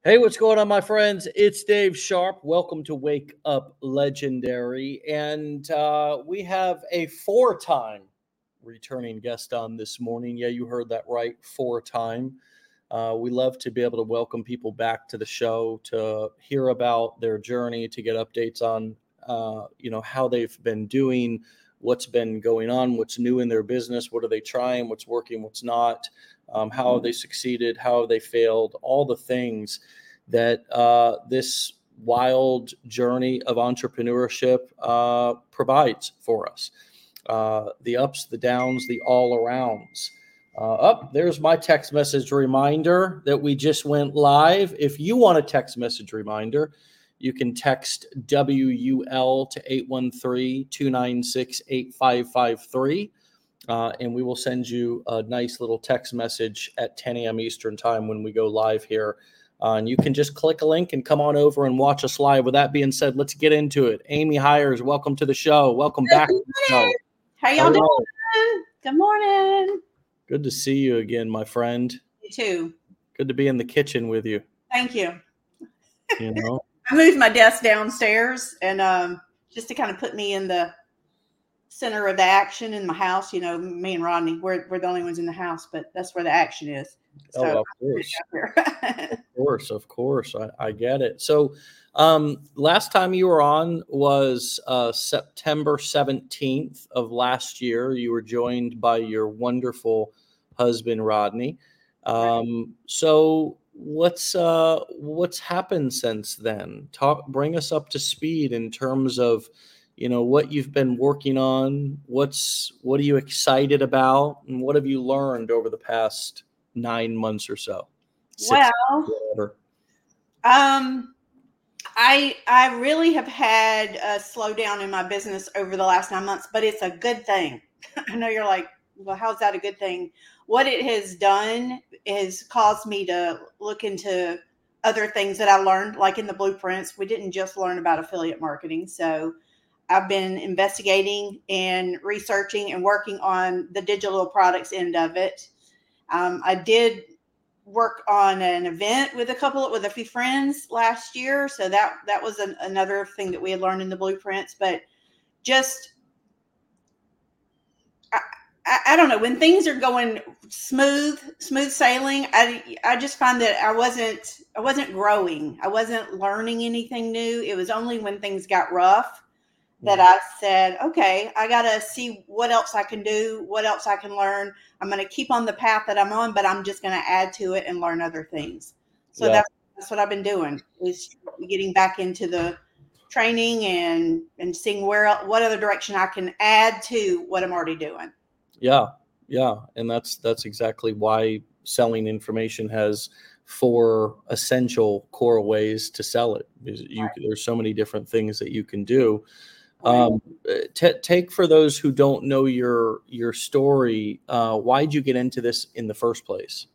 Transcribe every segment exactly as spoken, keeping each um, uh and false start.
Hey, what's going on, my friends? It's Dave Sharp. Welcome to Wake Up Legendary. And uh, we have a four time returning guest on this morning. Yeah, you heard that right, four time. Uh, we love to be able to welcome people back to the show to hear about their journey, to get updates on, uh, you know, how they've been doing, what's been going on, what's new in their business, what are they trying, what's working, what's not, um, how have they succeeded, how have they failed, all the things that uh, this wild journey of entrepreneurship uh, provides for us. Uh, the ups, the downs, the all arounds. Uh, up there's my text message reminder that we just went live. If you want a text message reminder, you can text W U L to eight one three, two nine six, eight five five three. Uh, and we will send you a nice little text message at ten a.m. Eastern time when we go live here. Uh, and you can just click a link and come on over and watch us live. With that being said, let's get into it. Amy Hires, welcome to the show. Welcome back to the show. How y'all Hello. doing? Good morning. Good to see you again, my friend. You too. Good to be in the kitchen with you. Thank you. You know, I moved my desk downstairs and um, just to kind of put me in the center of the action in my house. You know, me and Rodney, we're, we're the only ones in the house, but that's where the action is. So, oh, of course. of course, of course. I, I get it. So um, last time you were on was uh, September seventeenth of last year. You were joined by your wonderful husband, Rodney. Um, so what's uh, what's happened since then? Talk, bring us up to speed in terms of, you know, what you've been working on. What's what are you excited about, and what have you learned over the past nine months or so? Six well, whatever. um, I I really have had a slowdown in my business over the last nine months, but it's a good thing. I know you're like, well, how's that a good thing? What it has done is caused me to look into other things that I learned, like in the blueprints. We didn't just learn about affiliate marketing, so I've been investigating and researching and working on the digital products end of it. Um, I did work on an event with a couple with a few friends last year. So that, that was an, another thing that we had learned in the blueprints, but just, I, I, I don't know, when things are going smooth, smooth sailing, I, I just find that I wasn't, I wasn't growing. I wasn't learning anything new. It was only when things got rough that I said, okay, I got to see what else I can do, what else I can learn. I'm going to keep on the path that I'm on, but I'm just going to add to it and learn other things. So yeah. that's, that's what I've been doing, is getting back into the training and, and seeing where, what other direction I can add to what I'm already doing. Yeah. Yeah. And that's, that's exactly why selling information has four essential core ways to sell it. You, right. There's so many different things that you can do. Um, t- take for those who don't know your your story, uh, why'd you get into this in the first place?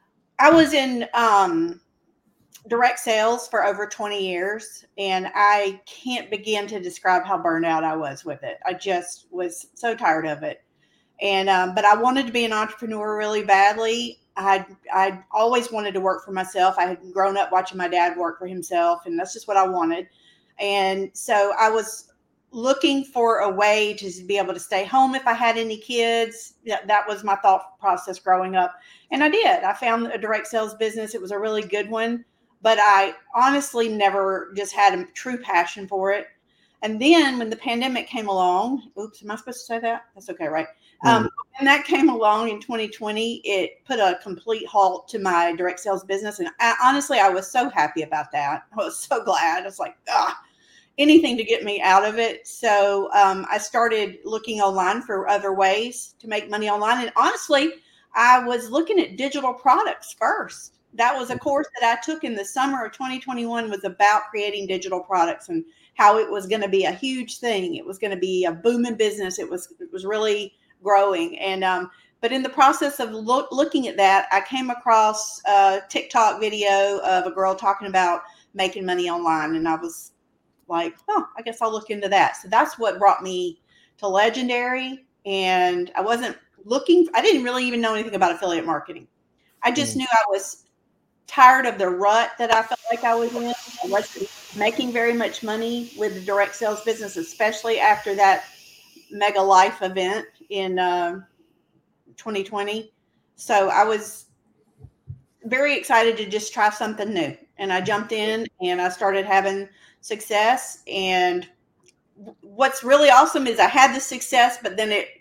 I was in um, direct sales for over twenty years, and I can't begin to describe how burned out I was with it. I just was so tired of it. And um, but I wanted to be an entrepreneur really badly. I I always wanted to work for myself. I had grown up watching my dad work for himself, and that's just what I wanted. And so I was looking for a way to be able to stay home if I had any kids. That, that was my thought process growing up. And I did. I found a direct sales business. It was a really good one, but I honestly never just had a true passion for it. And then when the pandemic came along, oops, am I supposed to say that? That's okay, right? Mm-hmm. Um, when that came along in twenty twenty, it put a complete halt to my direct sales business. And I, honestly, I was so happy about that. I was so glad. I was like, ah, anything to get me out of it. So um, I started looking online for other ways to make money online. And honestly, I was looking at digital products first. That was a course that I took in the summer of twenty twenty-one, was about creating digital products and how it was going to be a huge thing. It was going to be a booming business. It was, it was really growing. And, um, but in the process of lo- looking at that, I came across a TikTok video of a girl talking about making money online. And I was like, oh, I guess I'll look into that. So that's what brought me to Legendary. And I wasn't looking, I didn't really even know anything about affiliate marketing. I just mm. knew I was tired of the rut that I felt like I was in. I wasn't making very much money with the direct sales business, especially after that Mega Life event in uh, twenty twenty. So I was very excited to just try something new. And I jumped in and I started having success. And what's really awesome is I had the success, but then it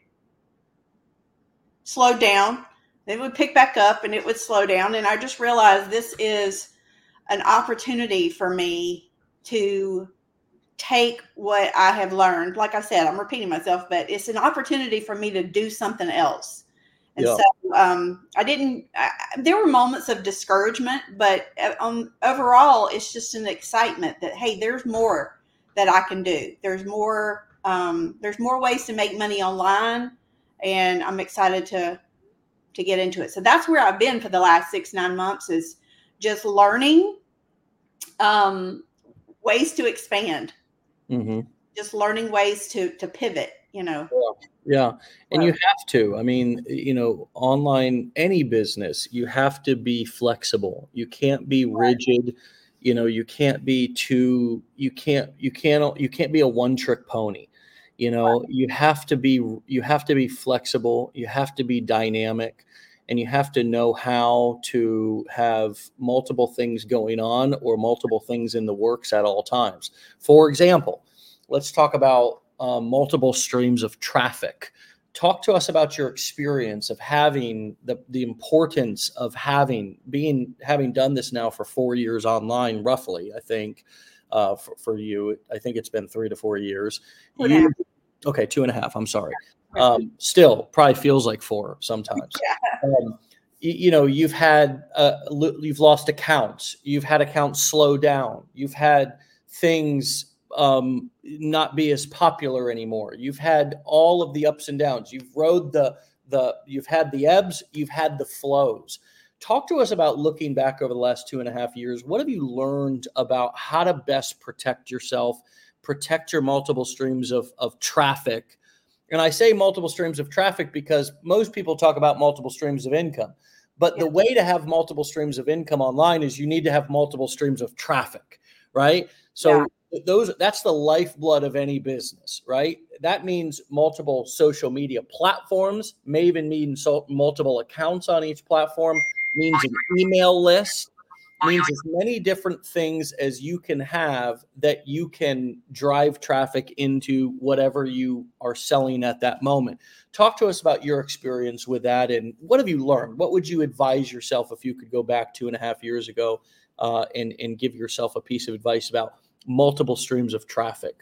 slowed down. It would pick back up and it would slow down. And I just realized this is an opportunity for me to take what I have learned. Like I said, I'm repeating myself, but it's an opportunity for me to do something else. And yeah. so um, I didn't, I, there were moments of discouragement, but um, overall, it's just an excitement that, hey, there's more that I can do. There's more, um, there's more ways to make money online. And I'm excited to, to get into it. So that's where I've been for the last six, nine months is just learning um, ways to expand, mm-hmm. just learning ways to, to pivot, you know? Yeah. Yeah. And you have to, I mean, you know, online, any business, you have to be flexible. You can't be rigid. You know, you can't be too, you can't, you can't, you can't be a one trick pony. You know, you have to be, you have to be flexible. You have to be dynamic, and you have to know how to have multiple things going on or multiple things in the works at all times. For example, let's talk about Uh, multiple streams of traffic. Talk to us about your experience of having the the importance of having being having done this now for four years online, roughly. I think uh, for, for you, I think it's been three to four years. You, okay, two and a half. I'm sorry. Um, still, probably feels like four sometimes. Yeah. Um, you, you know, you've had uh, you've lost accounts. You've had accounts slow down. You've had things um, not be as popular anymore. You've had all of the ups and downs. You've rode the, the, you've had the ebbs, you've had the flows. Talk to us about looking back over the last two and a half years. What have you learned about how to best protect yourself, protect your multiple streams of, of traffic? And I say multiple streams of traffic because most people talk about multiple streams of income, but yeah. the way to have multiple streams of income online is you need to have multiple streams of traffic, right? So yeah. Those that's the lifeblood of any business, right? That means multiple social media platforms, may even mean so, multiple accounts on each platform, means an email list, means as many different things as you can have that you can drive traffic into whatever you are selling at that moment. Talk to us about your experience with that and what have you learned? What would you advise yourself if you could go back two and a half years ago uh, and, and give yourself a piece of advice about multiple streams of traffic?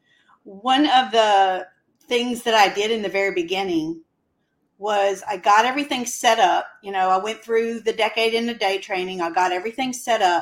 One of the things that I did in the very beginning was I got everything set up. You know, I went through the decade in a day training. I got everything set up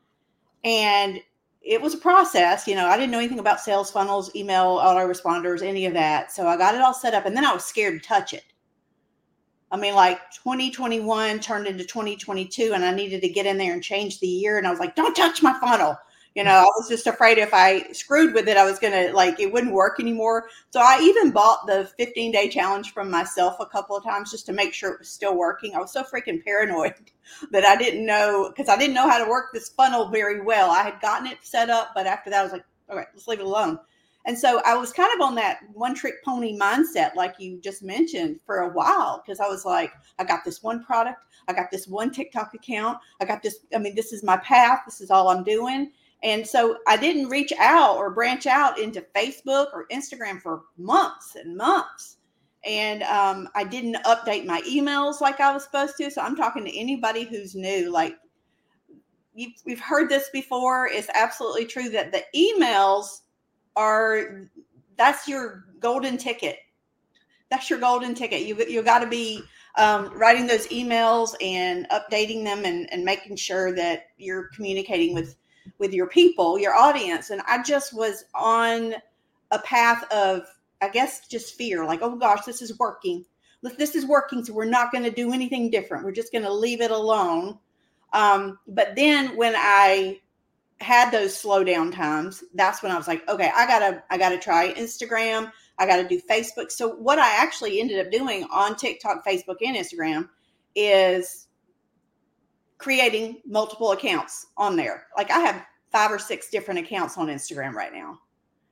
and it was a process. You know, I didn't know anything about sales funnels, email, autoresponders, any of that. So I got it all set up and then I was scared to touch it. I mean, like twenty twenty-one turned into twenty twenty-two and I needed to get in there and change the year. And I was like, don't touch my funnel. You know, I was just afraid if I screwed with it, I was going to like, it wouldn't work anymore. So I even bought the fifteen day challenge from myself a couple of times just to make sure it was still working. I was so freaking paranoid that I didn't know, because I didn't know how to work this funnel very well. I had gotten it set up, but after that I was like, all right, let's leave it alone. And so I was kind of on that one trick pony mindset, like you just mentioned, for a while, because I was like, I got this one product. I got this one TikTok account. I got this. I mean, this is my path. This is all I'm doing. And so I didn't reach out or branch out into Facebook or Instagram for months and months. And um, I didn't update my emails like I was supposed to. So I'm talking to anybody who's new. Like, you've, we've heard this before. It's absolutely true that the emails are, that's your golden ticket. That's your golden ticket. You, you got to be um, writing those emails and updating them and, and making sure that you're communicating with with your people, your audience. And I just was on a path of, I guess, just fear. Like, oh gosh, this is working. This is working. So we're not going to do anything different. We're just going to leave it alone. Um, but then when I had those slow down times, that's when I was like, okay, I gotta, I gotta try Instagram. I gotta do Facebook. So what I actually ended up doing on TikTok, Facebook, and Instagram is creating multiple accounts on there. Like I have five or six different accounts on Instagram right now.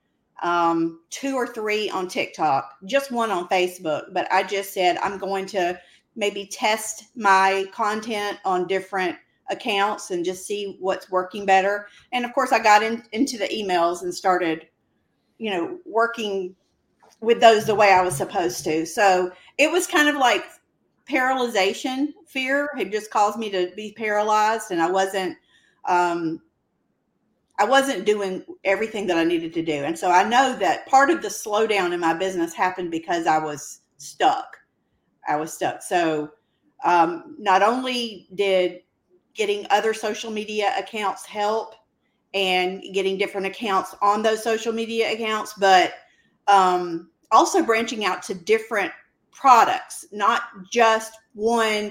Um, two or three on TikTok, just one on Facebook. But I just said, I'm going to maybe test my content on different accounts and just see what's working better. And of course I got in, into the emails and started, you know, working with those the way I was supposed to. So it was kind of like paralyzation fear. It just caused me to be paralyzed, and I wasn't, um, I wasn't doing everything that I needed to do. And so I know that part of the slowdown in my business happened because I was stuck. I was stuck. So um, not only did getting other social media accounts help and getting different accounts on those social media accounts, but um, also branching out to different products, not just one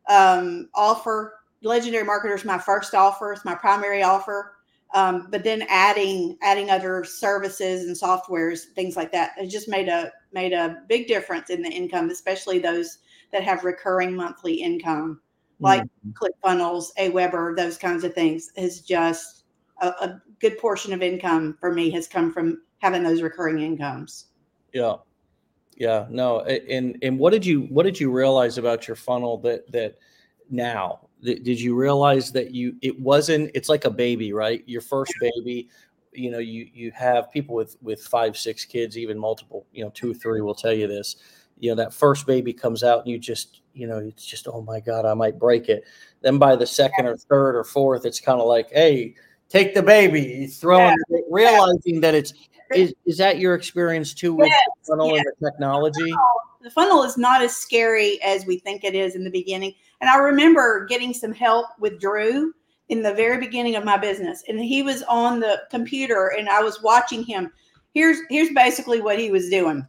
um, offer. Legendary Marketer is my first offer. It's my primary offer. Um, but then adding, adding other services and softwares, things like that, it just made a, made a big difference in the income, especially those that have recurring monthly income, like mm-hmm. ClickFunnels, Aweber, those kinds of things. Is just a, a good portion of income for me has come from having those recurring incomes. Yeah. Yeah, no. And, and what did you, what did you realize about your funnel that, that now, did you realize that you, it wasn't, it's like a baby, right? Your first baby, you know, you, you have people with, with five, six kids, even multiple, you know, two, three will tell you this, you know, that first baby comes out and you just, you know, it's just, oh my God, I might break it. Then by the second or third or fourth, it's kind of like, hey, take the baby, you throw yeah. it, realizing that it's, is, is that your experience too with yes. the funnel yes. and the technology? The funnel is not as scary as we think it is in the beginning. And I remember getting some help with Drew in the very beginning of my business. And he was on the computer and I was watching him. Here's, here's basically what he was doing.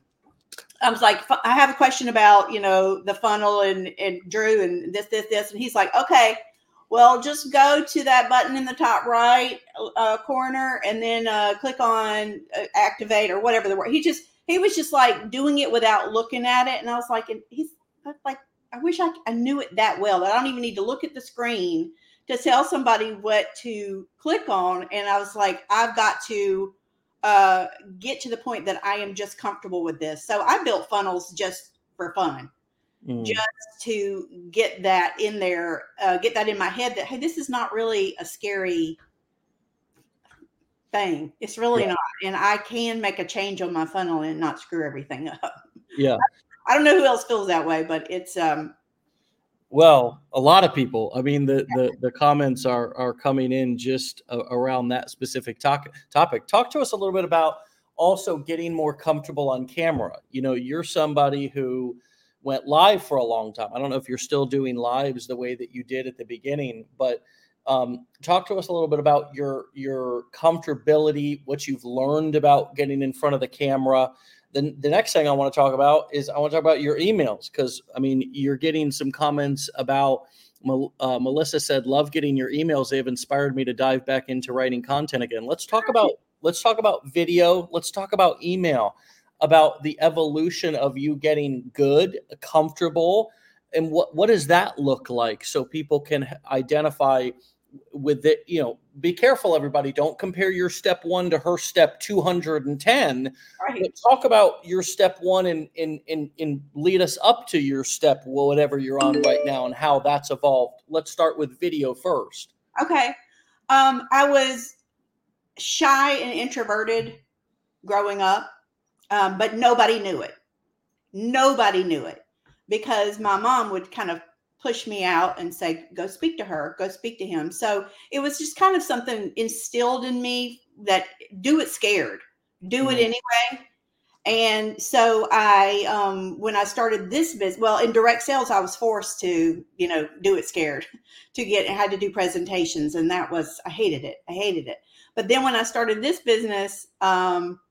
I was like, I have a question about, you know, the funnel and, and Drew and this, this, this. And he's like, okay, well, just go to that button in the top right uh, corner and then uh, click on uh, activate or whatever the word. He just, he was just like doing it without looking at it. And I was like, and he's like, I wish I, I knew it that well, that I don't even need to look at the screen to tell somebody what to click on. And I was like, I've got to uh, get to the point that I am just comfortable with this. So I built funnels just for fun, mm. just to get that in there, uh, get that in my head that, hey, this is not really a scary thing. It's really yeah. not. And I can make a change on my funnel and not screw everything up. Yeah. I don't know who else feels that way, but it's, um, well, a lot of people. I mean, the, the, the comments are, are coming in just uh, around that specific topic topic. Talk to us a little bit about also getting more comfortable on camera. You know, you're somebody who went live for a long time. I don't know if you're still doing lives the way that you did at the beginning, but um, talk to us a little bit about your, your comfortability, what you've learned about getting in front of the camera. Then the next thing I want to talk about is I want to talk about your emails, because, I mean, you're getting some comments about, uh, Melissa said, love getting your emails. They've inspired me to dive back into writing content again. Let's talk about, let's talk about video. Let's talk about email, about the evolution of you getting good, comfortable, and what, what does that look like so people can identify with it. You know, be careful, everybody. Don't compare your step one to her step two hundred ten. Right. But talk about your step one and, and, and, and lead us up to your step, whatever you're on right now, and how that's evolved. Let's start with video first. Okay. Um, I was shy and introverted growing up, um, but nobody knew it. Nobody knew it because my mom would kind of push me out and say, go speak to her, go speak to him. So it was just kind of something instilled in me that do it scared, do mm-hmm. it anyway. And so I, um, when I started this business, well, in direct sales, I was forced to, you know, do it scared to get, I had to do presentations. And that was, I hated it. I hated it. But then when I started this business, um,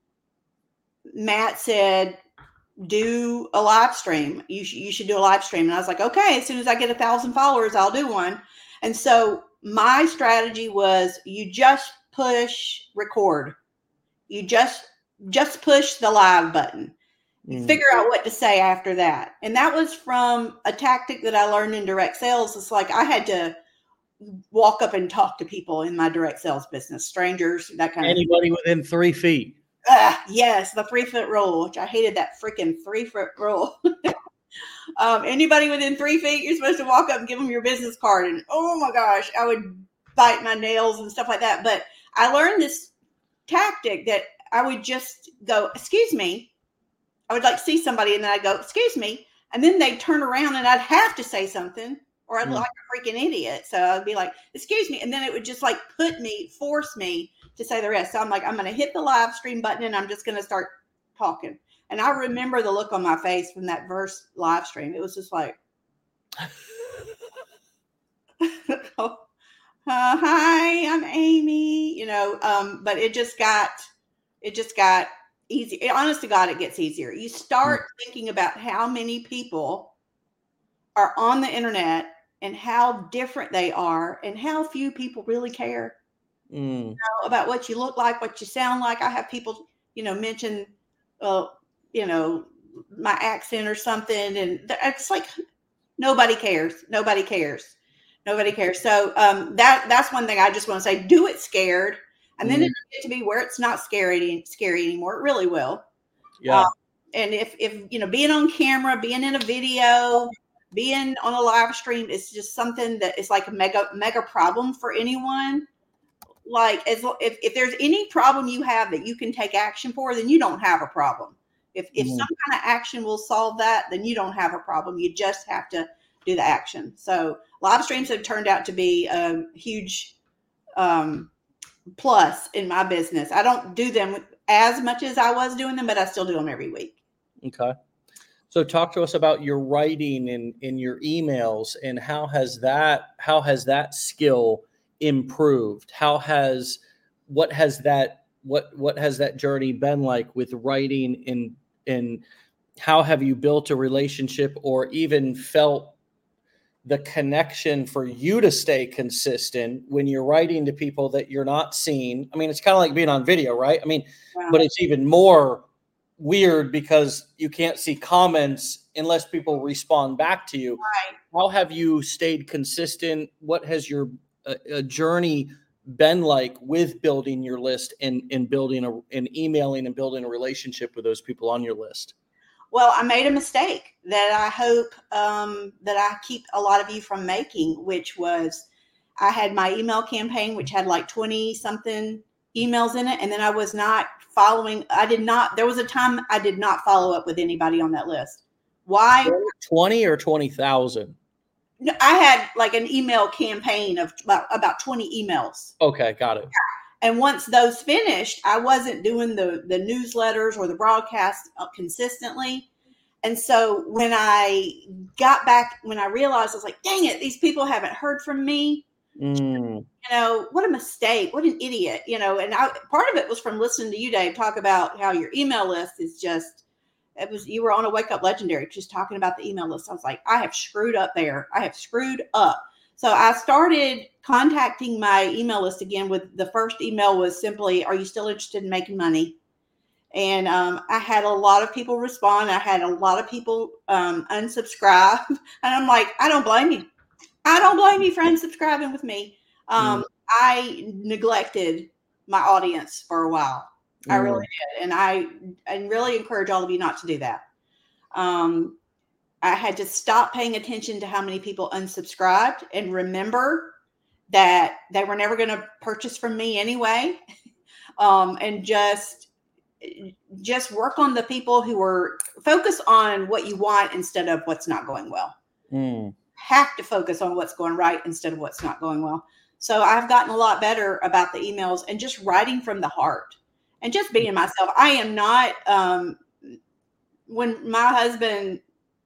Matt said, do a live stream. You, sh- you should do a live stream. And I was like, okay, as soon as I get a thousand followers, I'll do one. And so my strategy was you just push record. You just, just push the live button. You mm. figure out what to say after that. And that was from a tactic that I learned in direct sales. It's like I had to walk up and talk to people in my direct sales business, strangers, that kind Anybody of within three feet. Uh, yes, the three foot rule, which I hated that freaking three foot rule. um, anybody within three feet, you're supposed to walk up and give them your business card. And oh my gosh, I would bite my nails and stuff like that. But I learned this tactic that I would just go, excuse me. I would like see somebody and then I'd go, excuse me. And then they'd turn around and I'd have to say something or I'd look like a freaking idiot. So I'd be like, excuse me. And then it would just like put me, force me to say the rest. So I'm like, I'm going to hit the live stream button and I'm just going to start talking. And I remember the look on my face from that first live stream. It was just like, oh, uh, hi, I'm Amy, you know, um, but it just got, it just got easy. It, honest to God, it gets easier. You start mm. thinking about how many people are on the internet and how different they are and how few people really care. Mm. You know, about what you look like, what you sound like. I have people, you know, mention, uh, you know, my accent or something. And it's like, nobody cares. Nobody cares. Nobody cares. So um, that that's one thing I just want to say, do it scared. And then mm. it'll get to be where it's not scary, scary anymore. It really will. Yeah. Um, and if, if, you know, being on camera, being in a video, being on a live stream is just something that is like a mega, mega problem for anyone. Like as if, if there's any problem you have that you can take action for, then you don't have a problem. If if mm-hmm. some kind of action will solve that, then you don't have a problem. You just have to do the action. So live streams have turned out to be a huge um, plus in my business. I don't do them as much as I was doing them, but I still do them every week. Okay. So talk to us about your writing in, in your emails and how has that how has that skill improved? How has what has that what what has that journey been like with writing in and how have you built a relationship or even felt the connection for you to stay consistent when you're writing to people that you're not seeing? I mean, it's kind of like being on video, right? I mean, wow. But it's even more weird because you can't see comments unless people respond back to you. Right. How have you stayed consistent? What has your uh, a journey been like with building your list and, and building a, and emailing and building a relationship with those people on your list? Well, I made a mistake that I hope um, that I keep a lot of you from making, which was I had my email campaign, which had like twenty something emails in it. And then I was not following. I did not. There was a time I did not follow up with anybody on that list. Why? twenty or twenty thousand? I had like an email campaign of about, about twenty emails. Okay, got it. And once those finished, I wasn't doing the, the newsletters or the broadcasts consistently. And so when I got back, when I realized, I was like, dang it, these people haven't heard from me. Mm. You know, what a mistake. What an idiot. You know, and I, part of it was from listening to you, Dave, talk about how your email list is just, it was, you were on a Wake Up Legendary, just talking about the email list. I was like, I have screwed up there. I have screwed up. So I started contacting my email list again with the first email was simply, are you still interested in making money? And um, I had a lot of people respond. I had a lot of people um, unsubscribe. And I'm like, I don't blame you. I don't blame you for unsubscribing with me. Um, mm. I neglected my audience for a while. Mm. I really did. And I, I really encourage all of you not to do that. Um, I had to stop paying attention to how many people unsubscribed and remember that they were never going to purchase from me anyway. um, and just, just work on the people who were focus on what you want instead of what's not going well. Mm. Have to focus on what's going right instead of what's not going well. So I've gotten a lot better about the emails and just writing from the heart and just being myself. I am not, um, when my husband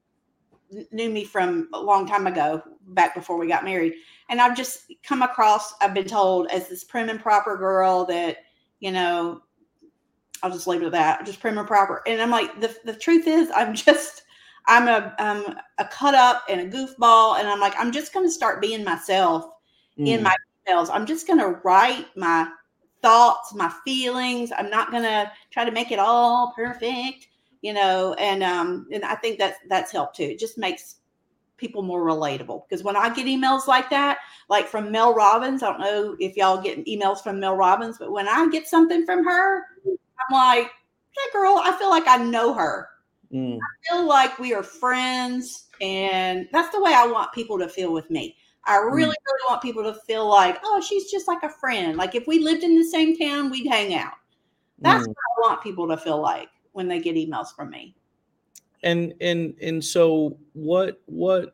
knew me from a long time ago, back before we got married. And I've just come across, I've been told as this prim and proper girl that, you know, I'll just leave it at that, just prim and proper. And I'm like, the, the truth is I'm just, I'm a, I'm a cut up and a goofball. And I'm like, I'm just going to start being myself mm. in my emails. I'm just going to write my thoughts, my feelings. I'm not going to try to make it all perfect. You know, and um, and I think that's that's helped too. It just makes people more relatable. Because when I get emails like that, like from Mel Robbins, I don't know if y'all get emails from Mel Robbins, but when I get something from her, I'm like, hey girl, I feel like I know her. Mm. I feel like we are friends. And that's the way I want people to feel with me. I really, mm. really want people to feel like, oh, she's just like a friend. Like if we lived in the same town, we'd hang out. That's mm. what I want people to feel like when they get emails from me. And and and so what what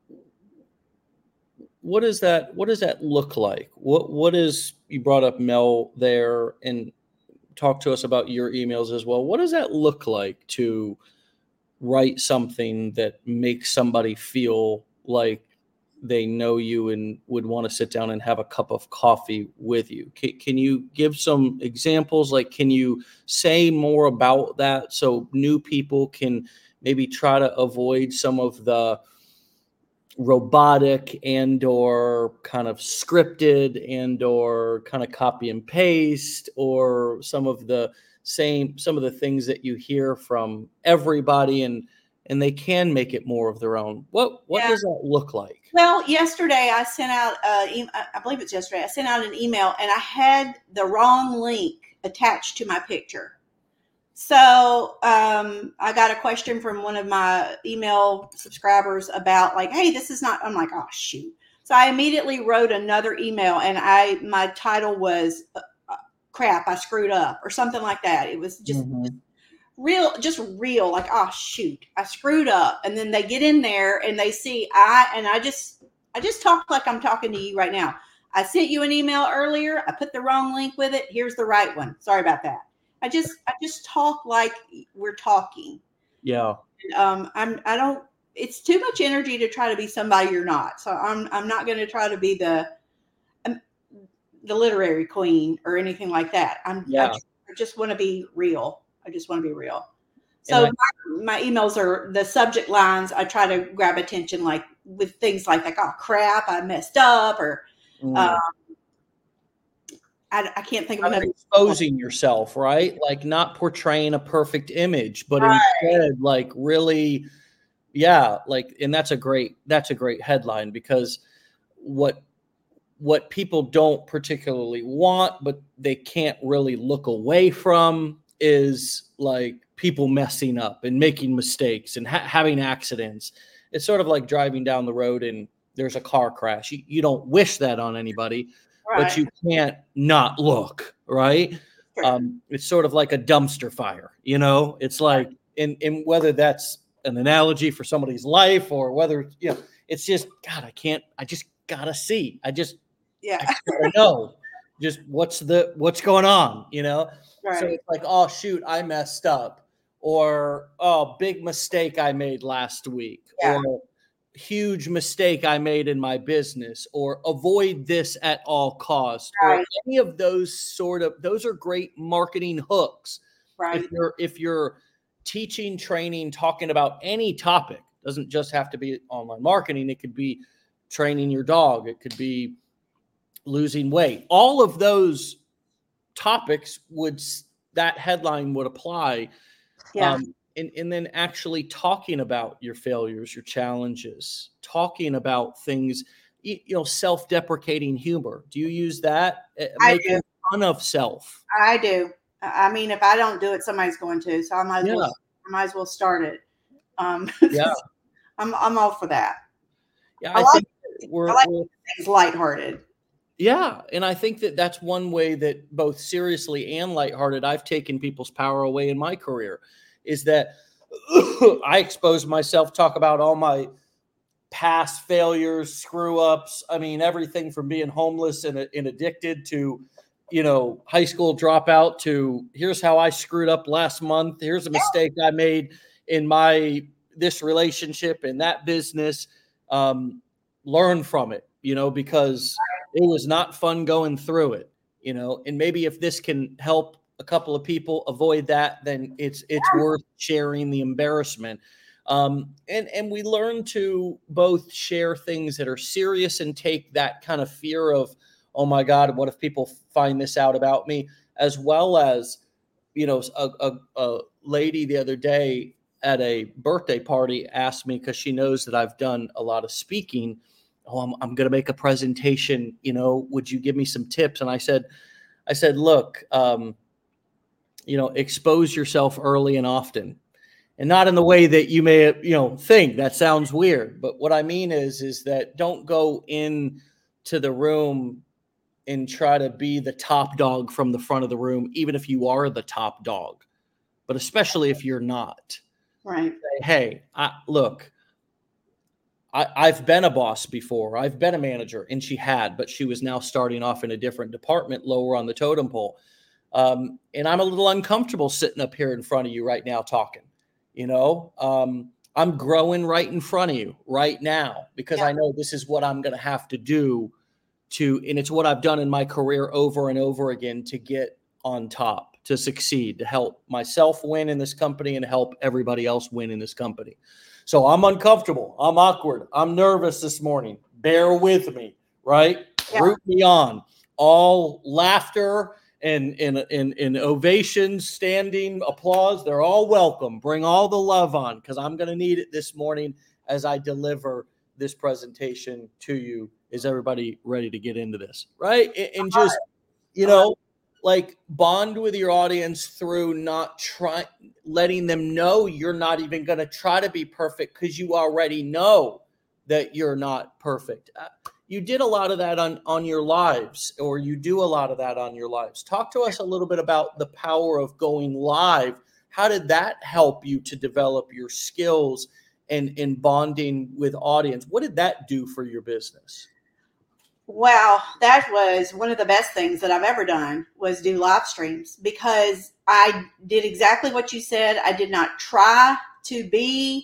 what does that what does that look like? What what is, you brought up Mel there and talk to us about your emails as well. What does that look like to write something that makes somebody feel like they know you and would want to sit down and have a cup of coffee with you? Can, can you give some examples? Like, can you say more about that so new people can maybe try to avoid some of the robotic and or kind of scripted and or kind of copy and paste, or some of the same, some of the things that you hear from everybody, and and they can make it more of their own? What what yeah. does that look like? Well, yesterday I sent out, uh, e- I believe it's yesterday, I sent out an email and I had the wrong link attached to my picture. So um, I got a question from one of my email subscribers about like, hey, this is not, I'm like, oh, shoot. So I immediately wrote another email and I, my title was uh, crap, I screwed up or something like that. It was just mm-hmm. real, just real, like, oh, shoot, I screwed up. And then they get in there and they see I, and I just, I just talk like I'm talking to you right now. I sent you an email earlier. I put the wrong link with it. Here's the right one. Sorry about that. I just, I just talk like we're talking. Yeah. And, um, I'm, I don't, it's too much energy to try to be somebody you're not. So I'm, I'm not going to try to be the, um, the literary queen or anything like that. I'm, yeah. I just, I just want to be real. I just want to be real. So I, my, my emails are the subject lines. I try to grab attention, like with things like, like, oh crap, I messed up, or, mm. um, I, I can't think of another. Exposing yourself, right? Like not portraying a perfect image, but right. instead like really, yeah, like, and that's a great, that's a great headline, because what, what people don't particularly want, but they can't really look away from, is like people messing up and making mistakes and ha- having accidents. It's sort of like driving down the road and there's a car crash. You, you don't wish that on anybody. Right. But you can't not look, right? Sure. Um, it's sort of like a dumpster fire, you know? It's like, in, in whether that's an analogy for somebody's life or whether, you know, it's just, God, I can't, I just gotta see. I just, yeah, I gotta know just what's the, what's going on, you know? Right. So it's like, oh, shoot, I messed up. Or, oh, big mistake I made last week. Yeah. Or, huge mistake I made in my business, or avoid this at all costs, right. or any of those sort of, those are great marketing hooks. Right. If you're, if you're teaching, training, talking about any topic, doesn't just have to be online marketing. It could be training your dog. It could be losing weight. All of those topics would, that headline would apply. Yeah. Um, And, and then actually talking about your failures, your challenges, talking about things, you, you know, self-deprecating humor. Do you use that? I Making do. fun of self. I do. I mean, if I don't do it, somebody's going to. So I might as yeah. well. I might as well start it. Um, yeah, I'm I'm all for that. Yeah, I, I like, think we're, I like we're things lighthearted. Yeah, and I think that that's one way that both seriously and lighthearted I've taken people's power away in my career. Is that I expose myself, talk about all my past failures, screw ups. I mean, everything from being homeless and, and addicted to, you know, high school dropout to here's how I screwed up last month. Here's a mistake I made in my, this relationship and that business. Um, learn from it, you know, because it was not fun going through it, you know, and maybe if this can help a couple of people avoid that, then it's it's worth sharing the embarrassment. Um, and, and we learn to both share things that are serious and take that kind of fear of, oh my God, what if people find this out about me? As well as, you know, a, a, a lady the other day at a birthday party asked me, because she knows that I've done a lot of speaking. Oh, I'm, I'm going to make a presentation. You know, would you give me some tips? And I said, I said, look, um, you know, expose yourself early and often, and not in the way that you may, you know, think that sounds weird. But what I mean is, is that don't go in to the room and try to be the top dog from the front of the room, even if you are the top dog, but especially if you're not. Right. Say, hey, I, look, I, I've been a boss before. I've been a manager, and she had, but she was now starting off in a different department lower on the totem pole. Um, and I'm a little uncomfortable sitting up here in front of you right now talking. You know, um, I'm growing right in front of you right now because yeah. I know this is what I'm going to have to do to, and it's what I've done in my career over and over again to get on top, to succeed, to help myself win in this company and help everybody else win in this company. So I'm uncomfortable. I'm awkward. I'm nervous this morning. Bear with me, right? Yeah. Root me on. All laughter and, and, and, and ovations, standing applause, they're all welcome. Bring all the love on, because I'm going to need it this morning as I deliver this presentation to you. Is everybody ready to get into this, right? And, and just, you know, like bond with your audience through not trying, letting them know you're not even going to try to be perfect, because you already know that you're not perfect. Uh, you did a lot of that on, on your lives, or you do a lot of that on your lives. Talk to us a little bit about the power of going live. How did that help you to develop your skills and, and bonding with audience? What did that do for your business? Wow, that was one of the best things that I've ever done, was do live streams, because I did exactly what you said. I did not try to be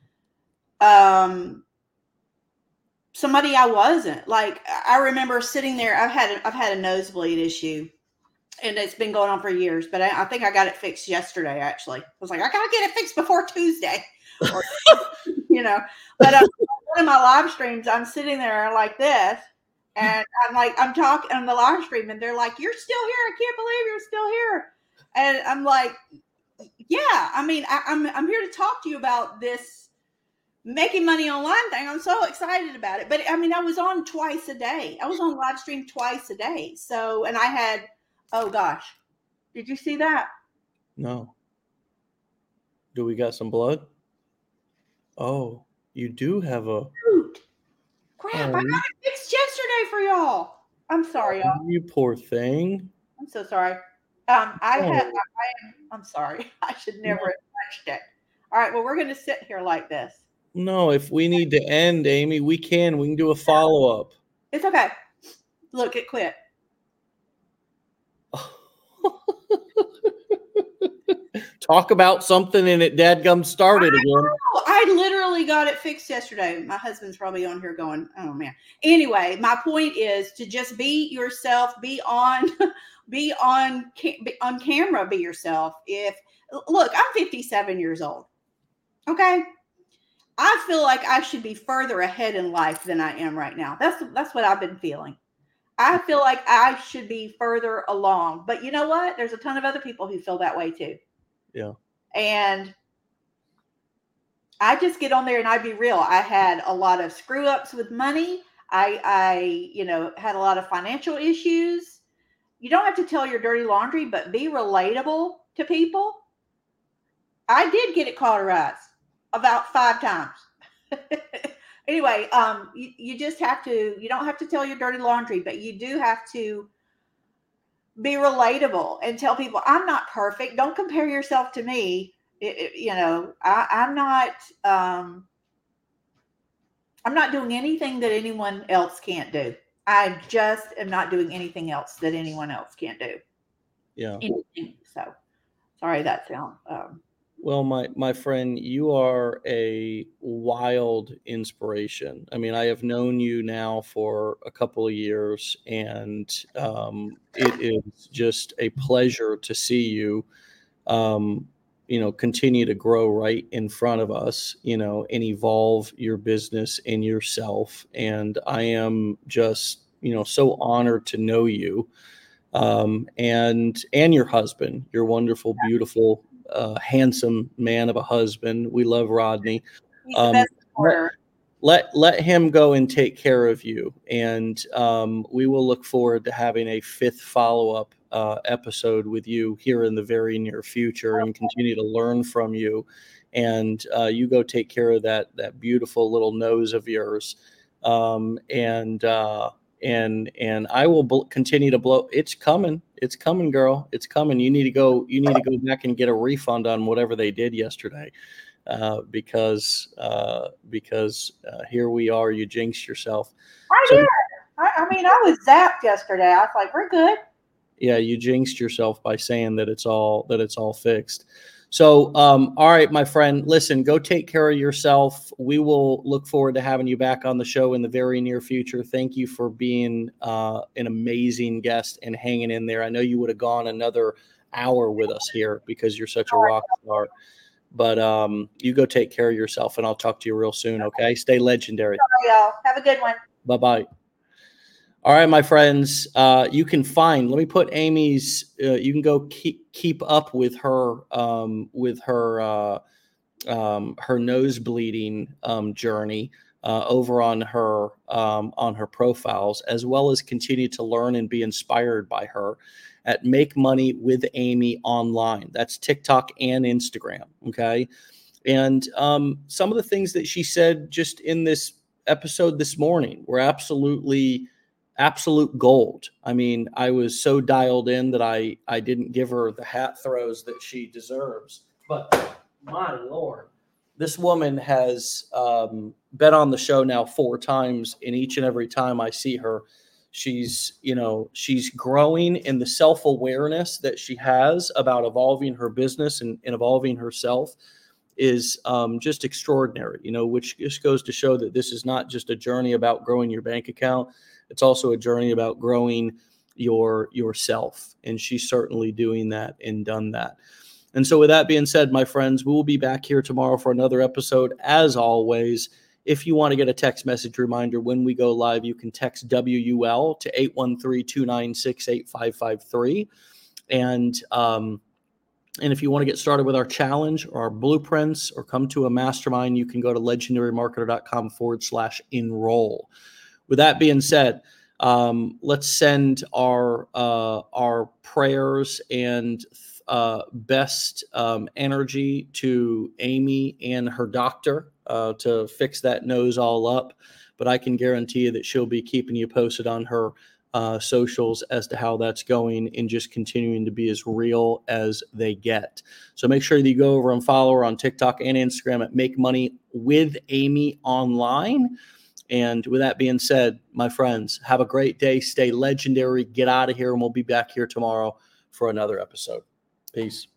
um, somebody I wasn't. Like, I remember sitting there. I've had I've had a nosebleed issue, and it's been going on for years. But I, I think I got it fixed yesterday. Actually, I was like, I gotta get it fixed before Tuesday, or, you know. But uh, one of my live streams, I'm sitting there like this. And I'm like, I'm talking on the live stream, and they're like, "You're still here! I can't believe you're still here!" And I'm like, "Yeah, I mean, I, I'm I'm here to talk to you about this making money online thing. I'm so excited about it." But I mean, I was on twice a day. I was on live stream twice a day. So, and I had, oh gosh, did you see that? No. Do we got some blood? Oh, you do have a. Shoot. Crap, oh, I got it fixed yesterday for y'all. I'm sorry, y'all. You poor thing. I'm so sorry. Um, I oh. have, I am, I'm sorry. I should never no. have touched it. All right, well, we're going to sit here like this. No, if we need to end, Amy, we can. We can do a follow-up. It's okay. Look, it quit. Talk about something and it dadgum started again. I literally got it fixed yesterday. My husband's probably on here going, oh man. Anyway, my point is to just be yourself, be on, be on, be on camera, be yourself. If look, I'm fifty-seven years old. Okay. I feel like I should be further ahead in life than I am right now. That's, that's what I've been feeling. I feel like I should be further along, but you know what? There's a ton of other people who feel that way too. Yeah. And I just get on there and I be real. I had a lot of screw ups with money. I, I, you know, had a lot of financial issues. You don't have to tell your dirty laundry, but be relatable to people. I did get it cauterized about five times. Anyway, um, you, you just have to, you don't have to tell your dirty laundry, but you do have to be relatable and tell people, I'm not perfect. Don't compare yourself to me. It, it, you know, I, I'm not, um, I'm not doing anything that anyone else can't do. I just am not doing anything else that anyone else can't do. Yeah. Anything. So sorry that sound, um, well, my, my friend, you are a wild inspiration. I mean, I have known you now for a couple of years, and um, it is just a pleasure to see you, um, you know, continue to grow right in front of us, you know, and evolve your business and yourself. And I am just, you know, so honored to know you, um, and and your husband, your wonderful, beautiful a handsome man of a husband. We love Rodney. He's the Um, best supporter. let let him go and take care of you, and um, we will look forward to having a fifth follow-up uh, episode with you here in the very near future, and continue to learn from you. And uh, you go take care of that that beautiful little nose of yours, um, and uh, and and I will bl- continue to blow. It's coming, it's coming, girl, it's coming. You need to go. You need to go back and get a refund on whatever they did yesterday. Uh, because uh, because uh, here we are, you jinxed yourself. I So, did. I, I mean, I was zapped yesterday. I was like, we're good. yeah, you jinxed yourself by saying that it's all that it's all fixed. So, um, all right, my friend, listen, go take care of yourself. We will look forward to having you back on the show in the very near future. Thank you for being uh, an amazing guest and hanging in there. I know you would have gone another hour with us here because you're such a rock star. But um, you go take care of yourself, and I'll talk to you real soon, okay? Stay legendary. Sorry, y'all. Have a good one. Bye-bye. All right, my friends, uh, you can find, let me put Amy's, uh, you can go keep keep up with her, um, with her, uh, um, her nose bleeding um, journey uh, over on her, um, on her profiles, as well as continue to learn and be inspired by her at Make Money with Amy Online. That's TikTok and Instagram. Okay. And um, some of the things that she said just in this episode this morning were absolutely, absolute gold. I mean, I was so dialed in that I, I didn't give her the hat throws that she deserves. But my Lord, this woman has um, been on the show now four times, and each and every time I see her, she's, you know, she's growing in the self-awareness that she has about evolving her business and, and evolving herself is um, just extraordinary, you know, which just goes to show that this is not just a journey about growing your bank account. It's also a journey about growing your yourself. And she's certainly doing that and done that. And so with that being said, my friends, we will be back here tomorrow for another episode. As always, if you want to get a text message reminder when we go live, you can text W U L to eight one three, two nine six, eight five five three. And, um, and if you want to get started with our challenge or our blueprints or come to a mastermind, you can go to legendarymarketer.com forward slash enroll. With that being said, um, let's send our, uh, our prayers and uh, best um, energy to Amy and her doctor uh, to fix that nose all up. But I can guarantee you that she'll be keeping you posted on her uh, socials as to how that's going, and just continuing to be as real as they get. So make sure that you go over and follow her on TikTok and Instagram at Make Money with Amy Online. And with that being said, my friends, have a great day. Stay legendary. Get out of here, and we'll be back here tomorrow for another episode. Peace.